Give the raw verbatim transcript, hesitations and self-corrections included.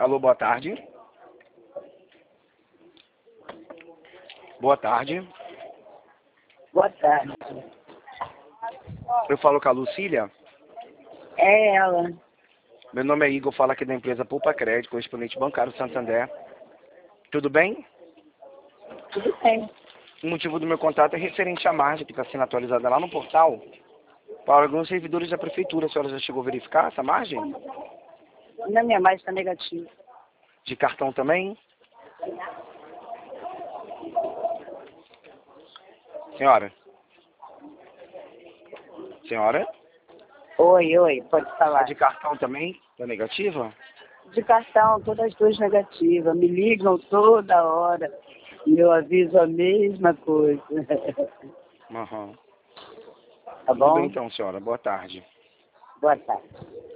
Alô, boa tarde. Boa tarde. Boa tarde. Eu falo com a Lucília. É ela. Meu nome é Igor, falo aqui da empresa Poupa Crédito, correspondente bancário Santander. Tudo bem? Tudo bem. O motivo do meu contato é referente à margem que está sendo atualizada lá no portal para alguns servidores da prefeitura. A senhora já chegou a verificar essa margem? Na minha mais está negativa. De cartão também? Senhora? Senhora? Oi, oi, pode A falar. de cartão também? Está negativa? De cartão, todas as duas negativas. Me ligam toda hora. E eu aviso a mesma coisa. Aham. Tá Tudo bem bom? então, senhora. Boa tarde. Boa tarde.